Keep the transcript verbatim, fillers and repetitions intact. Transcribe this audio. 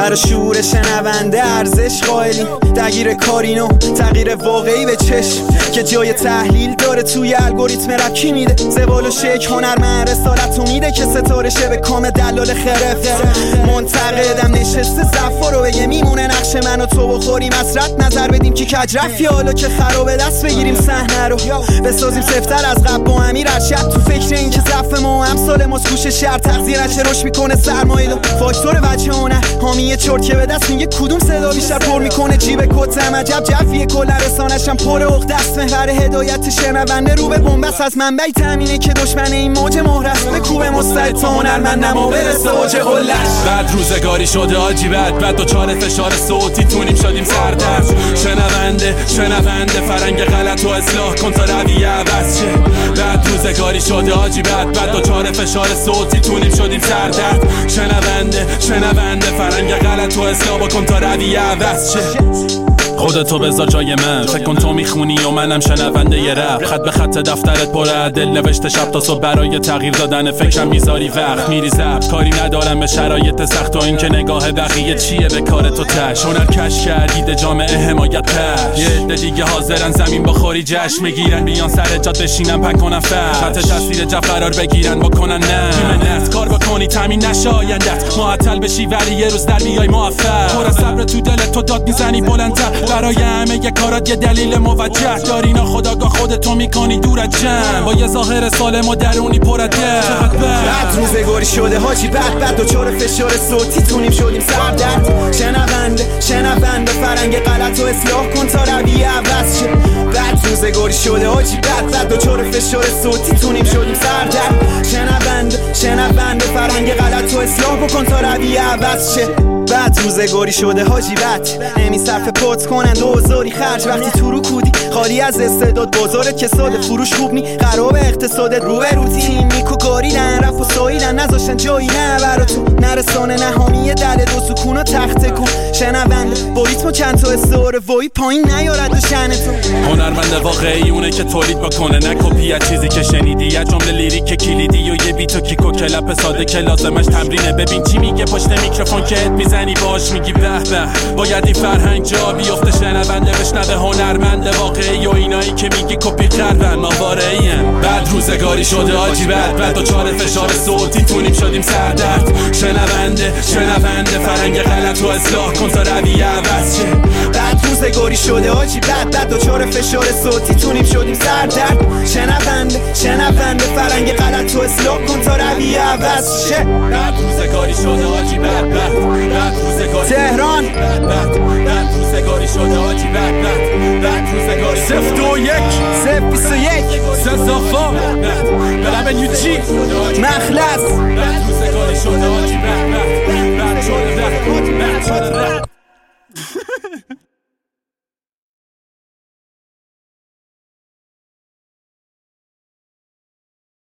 برای شعور شنونده ارزش قائلیم، درگیر کارینو تغییر واقعی به چشم که جای تحلیل داره توی الگوریتم رکی میده. زبال و شک هنرمند رسالت میده که ستاره شه به کام دلال خرف. منتقدم نشسته زفا رو بگه میمونه نقش من و تو بخوریم اسرت نظر بدیم که کجرفی حالا که خرابه دست بگیریم صحنه رو بسازیم سفتر از قبل با امیر ارشد تو فکر این که ضعف ما و امثال مسکوش شهر تغذیه نشه روش میکنه سرمایه و فاکتور وجه هنر حامی چرت که به دست میگه کدوم صدا بیشتر پر میکنه جیب کتم عجب جفیه کل رسانشم پر عقده است محور هدایت شنونده رو به بنبست از منبعی تامینه که دشمن این موج مهرست به کوب مستعد تا هنرمند نما برسه اوج قلش. بعد روزگاری شده عجیبت بعد دوچار فشار صوتی تونیم شدیم سردرد شنونده شنونده فرنگ غلط و اصلاح کن تا رویه عوض شه. بعد روزگاری شده عجیبت بعد دوچار فشار صوتی تونیم شدیم سردرد شنونده شنونده فرنگ غلط و اصلاح کن تا رویه عوض شه. خودتو بذار جای من فکر کن تو میخونی و منم شنونده ی رپ خط به خط دفترت پر دل نوشته شب تا صبح برای تغییر دادن فکرم میذاری وقت میری ضبط کاری ندارم به شرایط سخت و این که نگاه بقیه چیه به کار تو تش هنر کش کردید جامعه حمایت پش یه عده دیگه حاضرن زمین بخوری جشن میگیرن بیان سر جات بشینن پک کنن فش خط تصویر جف قرار بگیرن بکنن نه تیمنت کار بکنی تامین نشه آیندت معطل بشی ولی یه روز در میای موفق پر صبر تو دلت تو داد میزنی بلندتر برای همه یه کارات یه دلیل موجه داری ناخودآگاه خودتو میکنی دور از جمع با یه ظاهر سالم و درونی پر از درد. بعد روزگاری شده حاجی بعد بعد دوچار فشار صوتی تونیم شدیم سردرد شنونده شنونده فرنگ غلط و اصلاح کن تا رویه عوض شه. بعد روزگاری شده حاجی بعد بعد دوچار فشار صوتی تونیم شدیم سردرد شنونده شنونده فرنگ غلط و اصلاح بکن تا رویه عوض شه. بعد روزگاری شده حاجی بد نمی صرف پوت کنن دوزاری خرج وقتی تو رو کودی خالی از استعداد بازارت که ساده فروش خوب نی خراب اقتصادت رو به رو تیم میکو گاریدن رفت و ساییدن نذاشتن جایی نه برا تو نرسانه نهامی دل دو سکون و تخته کن شنونده با ریتم چند تا استعاره وای پایین نیارد و شن تو. هنرمند واقعی اونه که تولید بکنه نه کپی از چیزی که شنیدی یه جمله لیریک کلیدی و یه بیت و کیک و کلپ ساده که لازمش تمرینه ببین چی میگه پشت میکروفون که میزنی باش میگی به به باید این فرهنگ جا بیفته شنونده بشنوه هنرمند واقعی و اینایی که میگی کپی کردن ما واقعی‌ام. بعد روزگاری شده عجیبت بعد دوچار فشار صوتی تونیم شدیم سردرد شنونده شنونده فرهنگ غلط و اصلاح کن تا رویه عوض شه. بعد روزگاری شده عجیبت بعد دوچار فشار صوتی تونیم شدیم سردرد شنونده شنونده فرهنگ غلط و اصلاح کن تا رویه عوض شه. بعد روزگاری شده عجیبت بعد روزگاری تهران بعد بعد روزگاری شده عجیبت بعد بعد روزگاری صفر دو یک صفر بیست و یک سزافا بلبن یوچی مخلص بعد روزگاری شده عجیبت